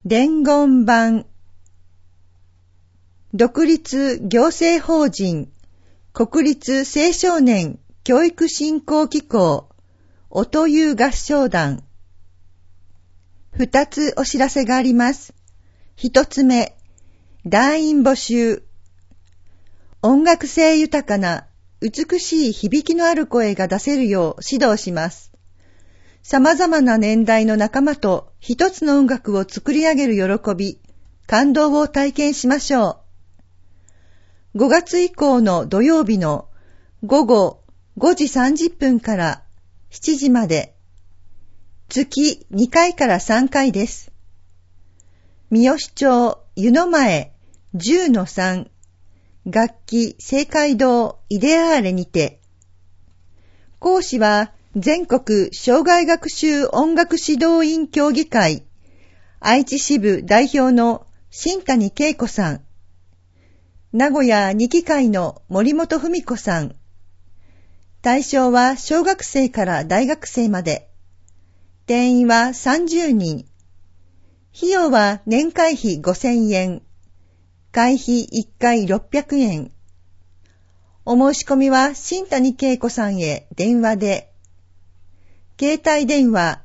伝言版独立行政法人国立青少年教育振興機構音遊合唱団。2つお知らせがあります。1つ目、団員募集。音楽性豊かな美しい響きのある声が出せるよう指導します。様々な年代の仲間と一つの音楽を作り上げる喜び、感動を体験しましょう。5月以降の土曜日の午後5時30分から7時まで、月2回から3回です。三好町湯の前 10-3 楽器正会堂イデアーレにて、講師は全国生涯学習音楽指導員協議会愛知支部代表の新谷恵子さん、名古屋2期会の森本文子さん。対象は小学生から大学生まで。定員は30人。費用は年会費5000円。会費1回600円。お申し込みは新谷恵子さんへ電話で。携帯電話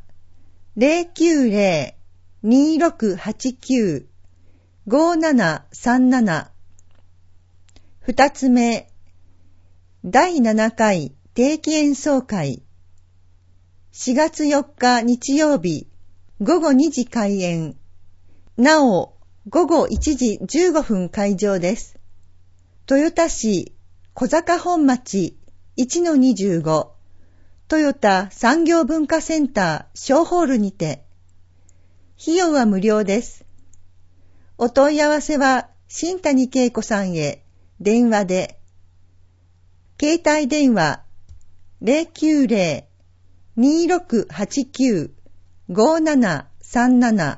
090-2689-5737。2つ目、第7回定期演奏会。4月4日日曜日午後2時開演。なお、午後1時15分開場です。豊田市小坂本町 1-25トヨタ産業文化センター小ホールにて。費用は無料です。お問い合わせは新谷恵子さんへ電話で。携帯電話 090-2689-5737。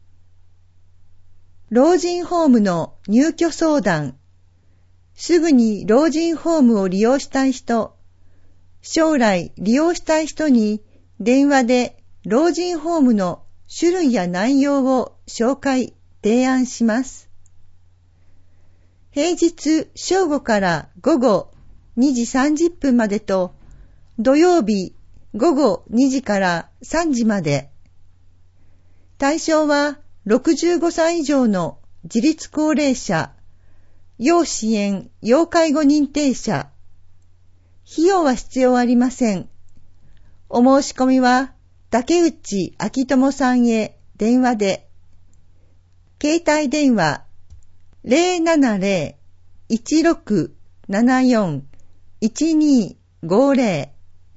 老人ホームの入居相談。すぐに老人ホームを利用したい人、将来利用したい人に電話で老人ホームの種類や内容を紹介、提案します。平日正午から午後2時30分までと、土曜日午後2時から3時まで。対象は65歳以上の自立高齢者、要支援・要介護認定者。費用は必要ありません。お申し込みは竹内昭友さんへ電話で。携帯電話 070-1674-1250。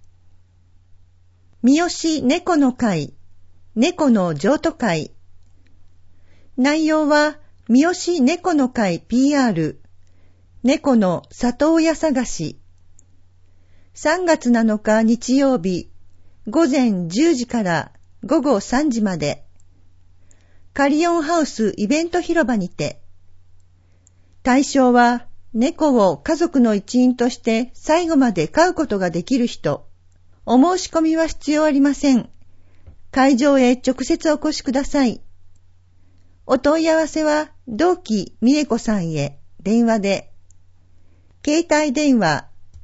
三好猫の会、猫の譲渡会。内容は三好猫の会 PR、猫の里親探し。3月7日日曜日午前10時から午後3時まで。カリオンハウスイベント広場にて。対象は猫を家族の一員として最後まで飼うことができる人。お申し込みは必要ありません。会場へ直接お越しください。お問い合わせは同期美恵子さんへ電話で。携帯電話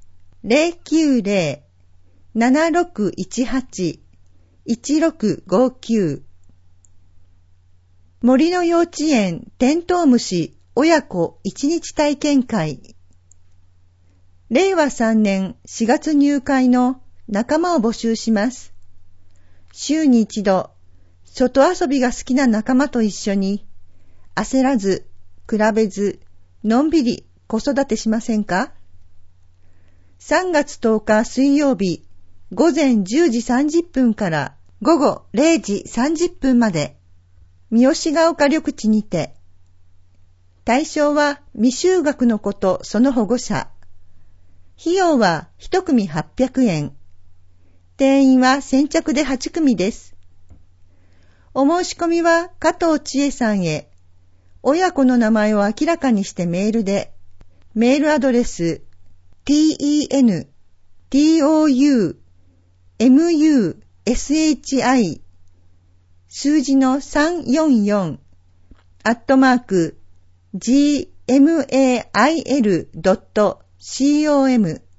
090-7618-1659。森の幼稚園テントウムシ親子1日体験会。令和3年4月入会の仲間を募集します。週に一度、外遊びが好きな仲間と一緒に、焦らず、比べず、のんびり子育てしませんか？ 3 月10日水曜日、午前10時30分から午後0時30分まで、三好ヶ丘緑地にて。対象は未就学の子とその保護者。費用は1組800円。定員は先着で8組です。お申し込みは加藤千恵さんへ。親子の名前を明らかにしてメールで。メールアドレス ten.tou.mushi 数字の344 gmail.com